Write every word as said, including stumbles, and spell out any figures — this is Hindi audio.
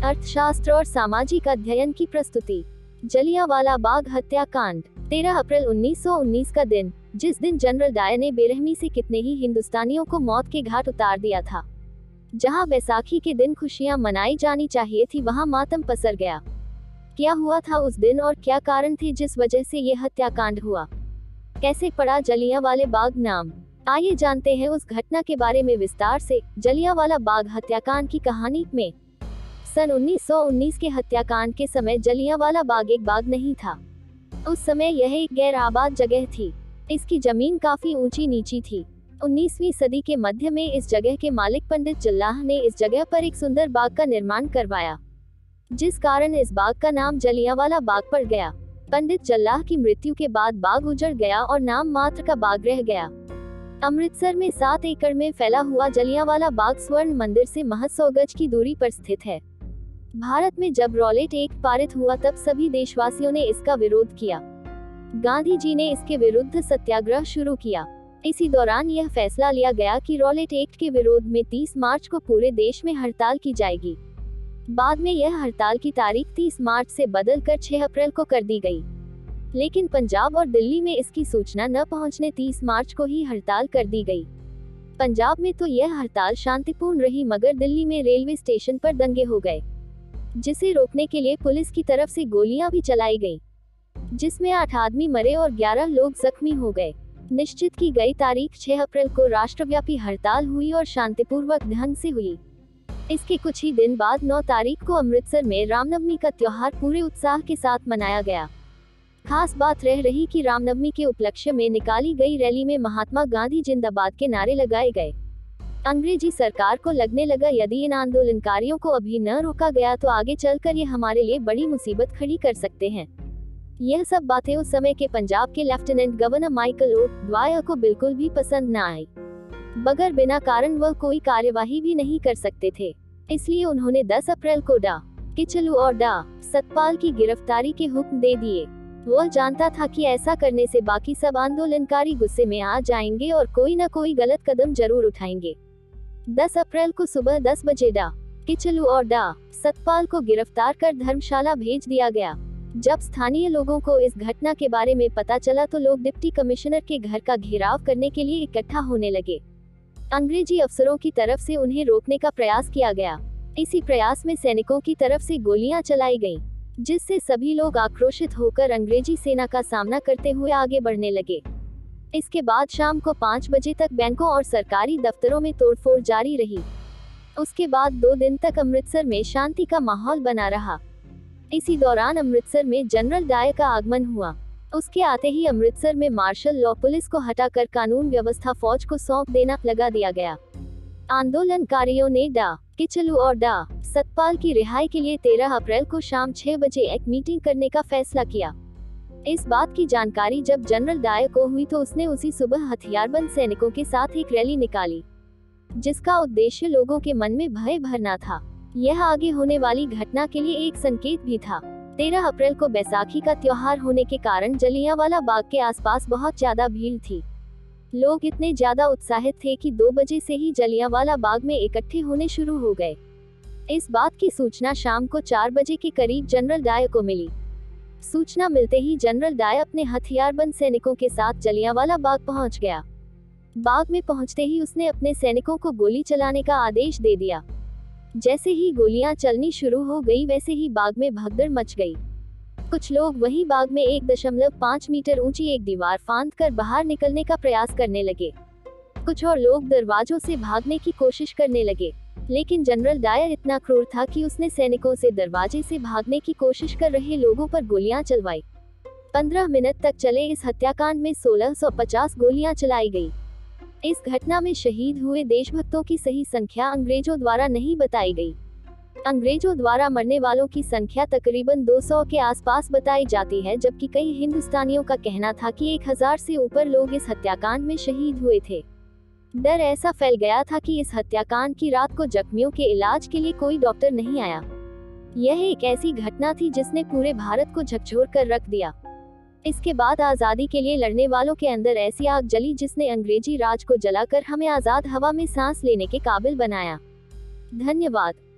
अर्थशास्त्र और सामाजिक अध्ययन की प्रस्तुति। जलियांवाला बाग हत्याकांड। तेरह अप्रैल उन्नीस सौ उन्नीस का दिन, जिस दिन जनरल डायर ने बेरहमी से कितने ही हिंदुस्तानियों को मौत के घाट उतार दिया था। जहां बैसाखी के दिन खुशियां मनाई जानी चाहिए थी, वहां मातम पसर गया। क्या हुआ था उस दिन और क्या कारण थे जिस वजह से ये हत्याकांड हुआ? कैसे पड़ा जलियांवाले बाग नाम? आइए जानते हैं उस घटना के बारे में विस्तार से। जलियांवाला बाग हत्याकांड की कहानी में सन उन्नीस सौ उन्नीस के हत्याकांड के समय जलियांवाला बाग एक बाग नहीं था। उस समय यह एक गैर आबाद जगह थी। इसकी जमीन काफी ऊंची नीची थी। उन्नीसवीं सदी के मध्य में इस जगह के मालिक पंडित जल्लाह ने इस जगह पर एक सुंदर बाग का निर्माण करवाया, जिस कारण इस बाग का नाम जलियांवाला बाग पड़ गया। पंडित जल्लाह की मृत्यु के बाद बाग उजड़ गया और नाम मात्र का बाग रह गया। अमृतसर में सात एकड़ में फैला हुआ जलियांवाला बाग स्वर्ण मंदिर से महज सौ गज की दूरी पर स्थित है। भारत में जब रॉलेट एक्ट पारित हुआ तब सभी देशवासियों ने इसका विरोध किया। गांधी जी ने इसके विरुद्ध सत्याग्रह शुरू किया। इसी दौरान यह फैसला लिया गया कि रॉलेट एक्ट के विरोध में तीस मार्च को पूरे देश में हड़ताल की जाएगी। बाद में यह हड़ताल की तारीख तीस मार्च से बदलकर छह अप्रैल को कर दी गई, लेकिन पंजाब और दिल्ली में इसकी सूचना न पहुंचने तीस मार्च को ही हड़ताल कर दी गई। पंजाब में तो यह हड़ताल शांतिपूर्ण रही, मगर दिल्ली में रेलवे स्टेशन पर दंगे हो गए, जिसे रोकने के लिए पुलिस की तरफ से गोलियां भी चलाई गईं, जिसमें आठ आदमी मरे और ग्यारह लोग जख्मी हो गए। निश्चित की गई तारीख छह अप्रैल को राष्ट्रव्यापी हड़ताल हुई और शांतिपूर्वक ढंग से हुई। इसके कुछ ही दिन बाद नौ तारीख को अमृतसर में रामनवमी का त्योहार पूरे उत्साह के साथ मनाया गया। खास बात रह रही कि रामनवमी के उपलक्ष्य में निकाली गई रैली में महात्मा गांधी जिंदाबाद के नारे लगाए गए। अंग्रेजी सरकार को लगने लगा, यदि इन आंदोलनकारियों को अभी न रोका गया तो आगे चलकर ये हमारे लिए बड़ी मुसीबत खड़ी कर सकते हैं। यह सब बातें उस समय के पंजाब के lieutenant governor Michael O'Dwyer को बिल्कुल भी पसंद न आई, मगर बिना कारण वह कोई कार्यवाही भी नहीं कर सकते थे। इसलिए उन्होंने दस अप्रैल को डा किचलू और डा सतपाल की गिरफ्तारी के हुक्म दे दिए। वह जानता था कि ऐसा करने से बाकी सब आंदोलनकारी गुस्से में आ जाएंगे और कोई न कोई गलत कदम जरूर उठाएंगे। दस अप्रैल को सुबह दस बजे डा किचलू और डा सतपाल को गिरफ्तार कर धर्मशाला भेज दिया गया। जब स्थानीय लोगों को इस घटना के बारे में पता चला तो लोग डिप्टी कमिश्नर के घर का घेराव करने के लिए इकट्ठा होने लगे। अंग्रेजी अफसरों की तरफ से उन्हें रोकने का प्रयास किया गया। इसी प्रयास में सैनिकों की तरफ से गोलियां चलाई गईं, जिससे सभी लोग आक्रोशित होकर अंग्रेजी सेना का सामना करते हुए आगे बढ़ने लगे। इसके बाद शाम को पाँच बजे तक बैंकों और सरकारी दफ्तरों में तोड़फोड़ जारी रही। उसके बाद दो दिन तक अमृतसर में शांति का माहौल बना रहा। इसी दौरान अमृतसर में जनरल डायर का आगमन हुआ। उसके आते ही अमृतसर में मार्शल लॉ पुलिस को हटाकर कानून व्यवस्था फौज को सौंप देना लगा दिया गया। आंदोलनकारियों ने डा किचलू और डा सतपाल की रिहाई के लिए तेरह अप्रैल को शाम छह बजे एक मीटिंग करने का फैसला किया। इस बात की जानकारी जब जनरल डायर को हुई तो उसने उसी सुबह हथियारबंद सैनिकों के साथ एक रैली निकाली, जिसका उद्देश्य लोगों के मन में भय भरना था। यह आगे होने वाली घटना के लिए एक संकेत भी था। तेरह अप्रैल को बैसाखी का त्योहार होने के कारण जलियांवाला बाग के आसपास बहुत ज्यादा भीड़ थी। लोग इतने ज्यादा उत्साहित थे कि दो बजे से ही जलियांवाला बाग में इकट्ठे होने शुरू हो गए। इस बात की सूचना शाम को चार बजे के करीब जनरल डायर को मिली। सूचना मिलते ही जनरल डायर अपने हथियारबंद सैनिकों के साथ जलियांवाला बाग पहुंच गया। बाग में पहुंचते ही उसने अपने सैनिकों को गोली चलाने का आदेश दे दिया। जैसे ही गोलियां चलनी शुरू हो गई, वैसे ही बाग में भगदड़ मच गई। कुछ लोग वहीं बाग में एक दशमलव पाँच मीटर ऊंची एक दीवार फांद कर बाहर निकलने का प्रयास करने लगे। कुछ और लोग दरवाजों से भागने की कोशिश करने लगे, लेकिन जनरल डायर इतना क्रूर था कि उसने सैनिकों से दरवाजे से भागने की कोशिश कर रहे लोगों पर गोलियां चलवाई। पंद्रह मिनट तक चले इस हत्याकांड में सोलह सौ पचास गोलियां चलाई गई। इस घटना में शहीद हुए देशभक्तों की सही संख्या अंग्रेजों द्वारा नहीं बताई गई। अंग्रेजों द्वारा मरने वालों की संख्या तकरीबन दो सौ के आसपास बताई जाती है, जबकि कई हिंदुस्तानियों का कहना था कि एक हजार से ऊपर लोग इस हत्याकांड में शहीद हुए थे। डर ऐसा फैल गया था कि इस हत्याकांड की रात को जख्मियों के इलाज के लिए कोई डॉक्टर नहीं आया। यह एक ऐसी घटना थी जिसने पूरे भारत को झकझोर कर रख दिया। इसके बाद आजादी के लिए लड़ने वालों के अंदर ऐसी आग जली जिसने अंग्रेजी राज को जलाकर हमें आजाद हवा में सांस लेने के काबिल बनाया। धन्यवाद।